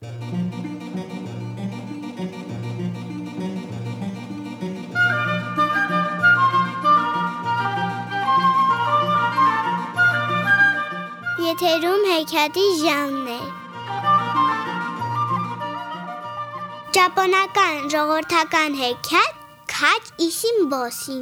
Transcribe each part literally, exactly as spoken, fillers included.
Եթերում հեքիաթի ժամն է։ Ճապոնական ժողովրդական հեքիաթ «Քաջ Իսիմբոսին»։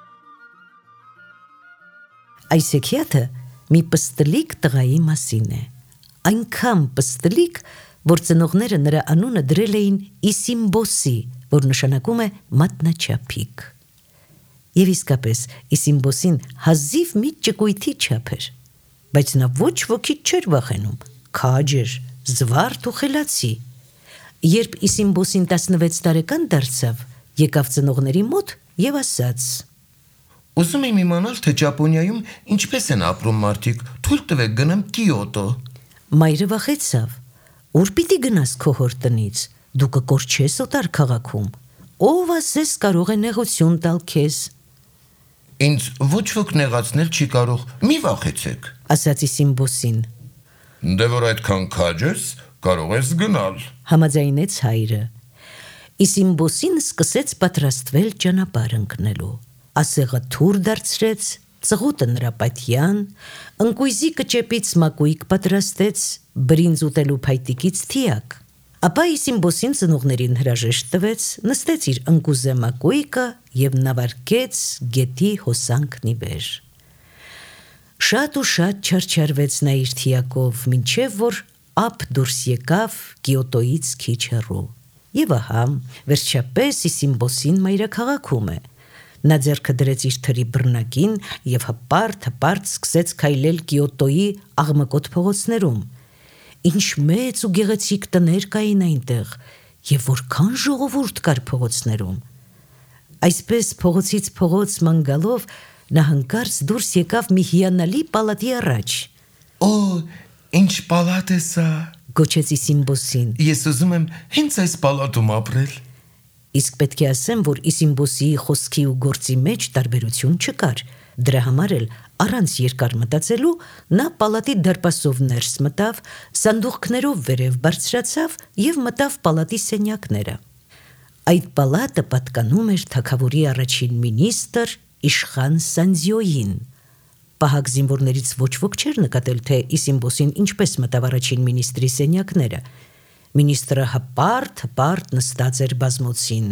Այս հեքիաթը մի պստլիկ տղայի մասին է։ Այնքան պստլիկ, որ ծնողները նրա անունը դրել էին Իսիմբոսի, որ նշանակում է մատնաչափիկ։ Եվ իսկապես Իսիմբոսին հազիվ մի ճկույթի չափ էր, բայց նա ոչ ոքից չէր վախենում, քաջ էր, զվարթ ու խելացի։ Երբ Իսիմբոսին տասնվեց տարեկան դարձավ, եկավ ծնողների մոտ և ասաց. Ուզում եմ իմանալ, թե Ճապոնիայում ինչպես են ապրում մարդիկ, թույլ տվեք գնամ Կիոտո։ Մայրը վախեցավ. Ուր պիտի գնաս քո հոր տնից, դու կկորչես օտար քաղաքում, ով ասես կարող է նեղություն տալ քեզ։ Ինձ ոչ ոք նեղացնել չի կարող, մի վախեցեք, ասաց Իսիմբոսին։ Դե որ այդքան քաջ ես, կարող ես գնալ, համաձայնեց հայրը։ Իսիմբոսին սկսեց պատրաստվել ճանապարհ ընկնելու։ Ասեղը թուր դարձրեց, ծղոտը նրա պատյան, ընկույզի կճեպից մակույկ պատրաստեց, բրինձ ուտելու փայտիկից թիակ։ Ապա Իսիմբոսին ծնողներին հրաժեշտ տվեց, նստեց իր ընկուզե մակույկը և նավարկեց գետի հոսանքն ի վեր։ Շատ ու շատ չարչարվեց նա իր թիակով, մինչև որ ափ դուրս եկավ Կիոտոյից քիչ հեռու։ Եվ ահա, վերջապես Իսիմբոսին մայրաքաղաքում է։ Նա ձեռքը դրեց իր թրի բռնակին և հպարտ-հպարտ սկսեց քայլել Կիոտոյի աղմկոտ փողոցներում։ Ինչ մեծ ու գեղեցիկ տներ կային այնտեղ, և որքան ժողովուրդ կար փողոցներում։ Այսպես փողոցից փողոց ման գալով նա հանկարծ դուրս եկավ մի հիանալի պալատի առաջ։ Օ, ինչ պալատ է սա, գոչեց Իսիմբոսին։ Ես ուզում եմ հենց այս պալատում ապրել։ Իսկ պետք է ասեմ, որ Իսիմբոսիի խոսքի ու գործի մեջ տարբերություն չկար։ Դրա համար էլ առանց երկար մտածելու նա պալատի դարպասով ներս մտավ, սանդուղքներով վերև բարձրացավ և մտավ պալատի սենյակները։ Այդ պալատը պատկանում էր թագավորի առաջին մինիստր Իշխան Սանձյոյին։ Պահակ զինվորներից ոչ ոք չէր նկատել, թե Իսիմբոսին ինչպես մտավ առաջին մինիստրի սենյակները։ Մինիստրը հպարտ-հպարտ նստած էր բազմոցին։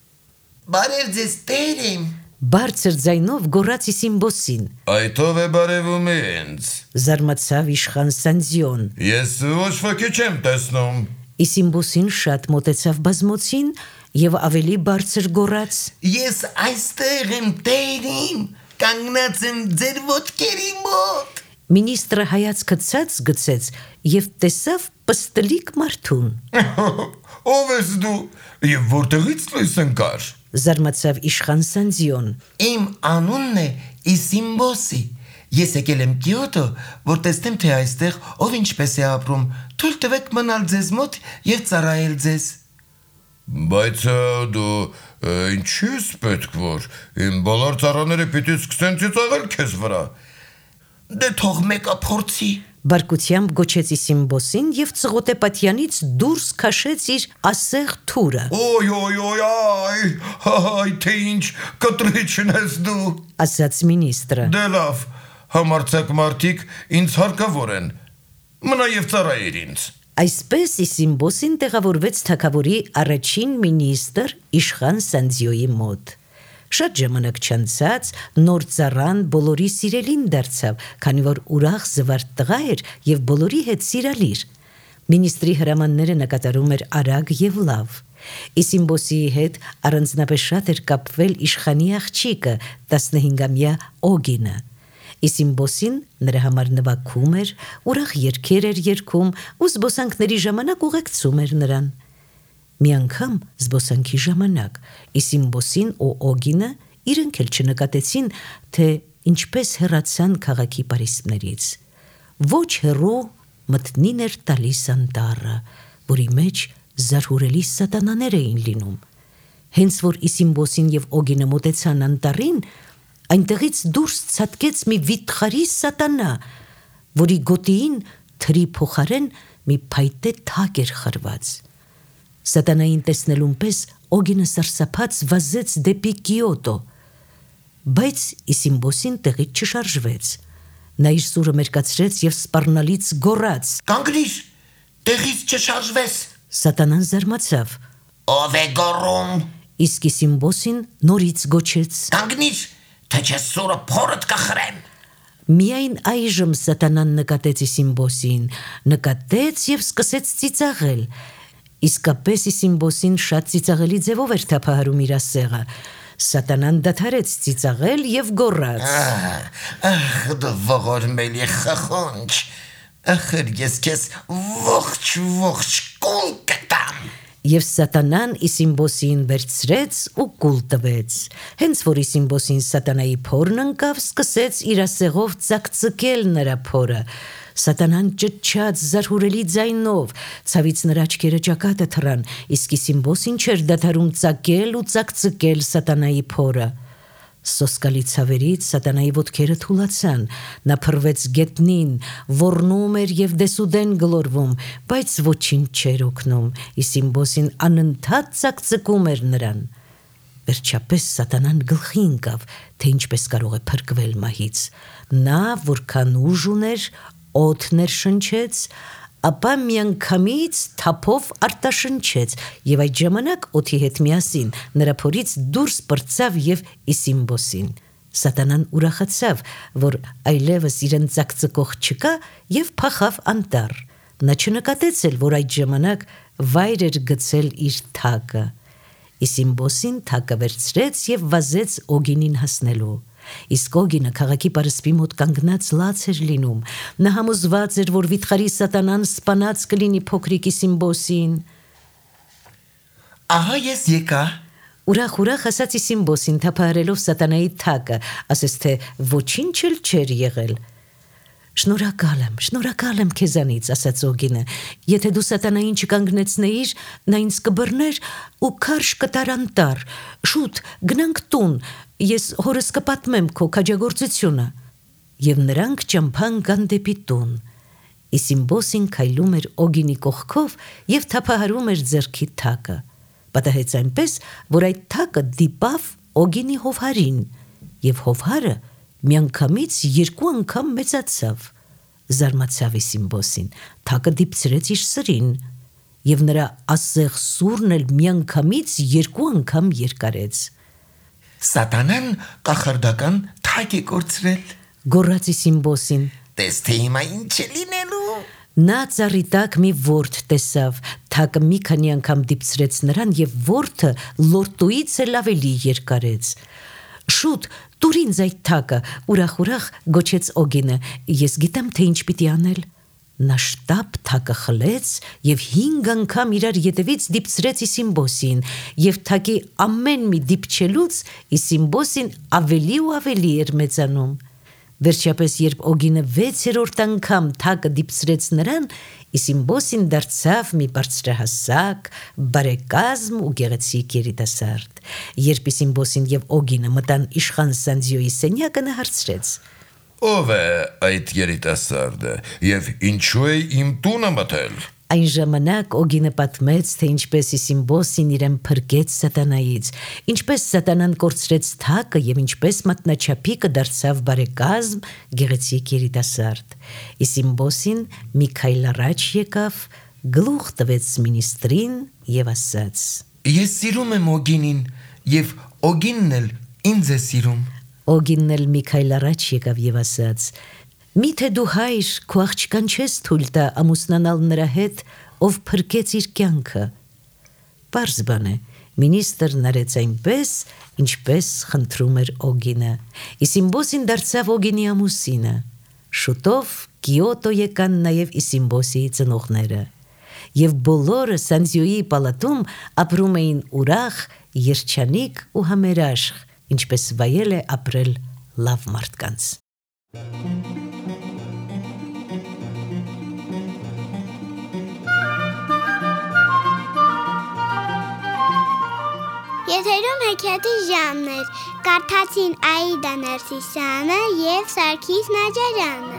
Բարև ձեզ, տերեմ, բարձր ձայնով գոռաց Իսիմբոսին։ Այդ ով է բարևում ինձ, զարմացավ Իշխան Սանձյոն։ Ես ոչ ոքի չեմ տեսնում։ Իսիմբոսին շատ մոտեցավ բազմոցին և ավելի բարձր գոռաց. Ես այստեղ եմ, տերեմ, կանգնած եմ ձեր ոտքերի մոտ։ Մինիստրը հայացքը ցած գցեց և տեսավ պստլիկ մարդուն։ Ով ես դու և որտեղից լույս ընկար, զարմացավ Իշխան Սանձյոն։ Իմ անունն է Իսիմբոսի։ Ես եկել եմ Կիոտո, որ տեսնեմ, թե այստեղ ով ինչպես է ապրում, թույլ տվեք մնալ ձեզ մոտ և ծառայել ձեզ։ Բայց դու ինչի՞ս պետք, որ իմ բոլոր ծառաները պիտի սկսեն ծիծաղել քեզ վրա։ Դե թող մեկը փորձի, բարկությամբ գոչեց Իսիմբոսին և ծղոտե պատյանից դուրս քաշեց իր ասեղ թուրը։ Օյ, օյ, օյ, այ, այ, թե ինչ կտրիչն ես դու, ասաց մինիստրը։ Դե լավ, համարձակ մարդիկ ինձ հարկավոր են, մնա և ծառայիր ինձ։ Այսպես Իսիմբոսին տեղավորվեց թագավորի առաջին մինիստր Իշխան Սանձյոյի մոտ։ Շատ ժամանակ չանցած նոր ծառան բոլորի սիրելին դարձավ, քանի որ ուրախ զվարթ տղա էր և բոլորի հետ սիրալիր։ Մինիստրի հրամանները նկատառում էր արագ և լավ։ Իսիմբոսիի հետ առանձնապես շատ էր կապվել իշխանի աղջիկը, տասնհինգամյա Օգինը։ Իսիմբոսին նրա համար նվագում էր, ուրախ երգեր էր երգում ու զբոսանքների ժամանակ ուղեկցում էր նրան։ Մի անգամ զբոսանքի ժամանակ Իսիմբոսին ու Օգինը իրենք էլ չնկատեցին, թե ինչպես հեռացան քաղաքի պարիսպներից։ Ոչ հեռու մտնին էր տալիս անտառը, որի մեջ զարհուրելի սատանաներ էին լինում։ Հենց որ Իսիմբոսին և Օգինը մոտեցան անտառին, այնտեղից դուրս ցատկեց մի վիթխարի սատանա, որի գոտիին թրի փոխարեն մի փայտե թակ էր խրված։ Սատանային տեսնելուն պես Օգինը սարսափած վազեց դեպի Կիոտո, բայց Իսիմբոսին տեղից չշարժվեց։ Նա իր սուրը մերկացրեց և սպառնալից գոռաց. Կանգնիր, տեղից չշարժվես։ Սատանան զարմացավ։ Ով է գոռում։ Իսկ Իսիմբոսին նորից գոչեց. Կանգնիր, թե չէ սուրը փորդ կխրեմ։ Միայն այժմ Սատանան նկատեց Իսիմբոսին, նկատեց և սկսեց ծիծաղել։ Իսկապես Իսիմբոսին շատ ծիծաղելի ձևով էր թափահարում իր ասեղը։ Սատանան դադարեց ծիծաղել և գոռաց. Ախ, դու ողորմելի խխունջ, ախր ես քեզ ողջ ողջ կուլ կտամ։ Եվ Սատանան Իսիմբոսին վերցրեց ու կուլ տվեց։ Հենց որ Իսիմբոսին Սատանայի փորն ընկավ, սկսեց իր ասեղով ծակծկել նրա փորը։ Սատանան ճչաց զարհուրելի ձայնով, ցավից նրա աչքերը ճակատը թռան, իսկ Իսիմբոսին չէր դադարում ծակել ու ծակծկել Սատանայի փորը։ Սոսկալի ցավերից Սատանայի ոտքերը թուլացան, նա փռվեց գետնին, ոռնում էր և դեսուդեն գլորվում, բայց ոչինչ չէր օգնում, Իսիմբոսին անընդհատ ծակծկում էր նրան։ Վերջապես Սատանան գլխի ընկավ, թե ինչպես կարող է փրկվել մահից։ Նա, որքան ուժ ուներ, օդ ներշնչեց, ապա միանգամից թափով արտաշնչեց, և այդ ժամանակ օդի հետ միասին նրա փորից դուրս պրծավ և Իսիմբոսին։ Սատանան ուրախացավ, որ այլևս իրեն ծակծկող չկա, և փախավ անտառ։ Նա չնկատեց էլ, որ այդ ժամանակ վայր էր գցել իր թակը։ Իսիմբոսին թակը վերցրեց և վազեց Օգինին հասնելու։ Իսկ Օգինը քաղաքի պարսպի մոտ կանգնած լաց էր լինում։ Նա համոզված էր, որ վիթխարի Սատանան սպանած կլինի փոքրիկ Իսիմբոսին։ Ահա ես եկա։ Ուրախ-ուրախ ասաց Իսիմբոսին, թափահարելով Սատանայի թակը, ասես թե ոչինչ էլ չէր եղել։ Շնորհակալ եմ, շնորհակալ եմ քեզանից, ասաց Օգինը։ Եթե դու Սատանային չկանգնեցնեիր, նա ինձ կբռներ ու քարշ կտար անտառ։ Շուտ գնանք տուն, ես հորս կպատմեմ քո քաջագործությունը։ Եվ նրանք ճամփա ընկան դեպի տուն։ Իսիմբոսին քայլում էր Օգինի կողքով և թափահարում էր ձեռքի թակը։ Պատահեց այնպես, որ այդ թակը դիպավ Օգինի հովհարին, և հովհարը միանգամից երկու անգամ մեծացավ։ Զարմացավ Իսիմբոսին, թակը դիպցրեց իր սրին, և նրա ասեղ սուրն էլ միանգամից երկու անգամ երկարեց։ Սատանան կախարդական թակ է կորցրել։ Գոռաց Իսիմբոսին։ Տես թե հիմա ինչ է լինելու։ Նա ծառի տակ մի ворթ տեսավ, թակը մի քանի անգամ դիպցրեց նրան և ворթը լորտոից էլ ավելի երկարեց։ Շուտ տուր ինձ այդ թակը, ուրախ-ուրախ գոչեց Օգինը, ես գիտեմ, թե ինչ պիտի անել։ Նա շտապ թակը խլեց և հինգ անգամ իրար ետևից դիպցրեց Իսիմբոսին, և թակի ամեն մի դիպչելուց Իսիմբոսին ավելի ու ավելի էր մեծանում։ Վերջապես, երբ Օգինը վեցերորդ անգամ թակը դիպցրեց նրան, Իսիմբոսին դարձավ մի բարձրահասակ, բարեկազմ ու գեղեցիկ երիտասարդ։ Երբ Իսիմբոսին և Օգինը մտան իշխան Սանձիոյի սենյակը, նա հարցրեց. Ով է այդ երիտասարդը և ինչու է իմ տունը մտել։ Այն ժամանակ Օգինը պատմեց, թե ինչպես Իսիմբոսին իրեն փրկեց Սատանայից, ինչպես Սատանան կորցրեց թակը և ինչպես մատնաչափիկը դարձավ բարեկազմ, գեղեցիկ երիտասարդ։ Իսիմբոսին մի քայլ առաջ եկավ, գլուխ տվեց մինիստրին և ասաց. Ես սիրում եմ Օգինին, և Օգինն էլ ինձ է սիրում։ Օգինն էլ մի քայլ առաջ եկավ և ասաց. Միթե դու հայր քո աղջկան չես թույլ տա ամուսնանալ նրա հետ, ով փրկեց իր կյանքը։ Պարզ բան է, մինիստրն արեց այնպես, ինչպես խնդրում էր Օգինը։ Իսիմբոսին դարձավ Օգինի ամուսինը։ Շուտով Կիոտո եկան նաև Իսիմբոսիի ծնողները։ Եվ բոլորը Սանձիոյի պալատում ապրում էին ուրախ, երջանիկ ու համերաշխ, ինչպես վայել է ապրել լավ մարդկանց։ Եթերում հեքիաթի ժամն էր, կարդացին Աիդա Ներսիսյանը և Սարգիս Նաջարյանը։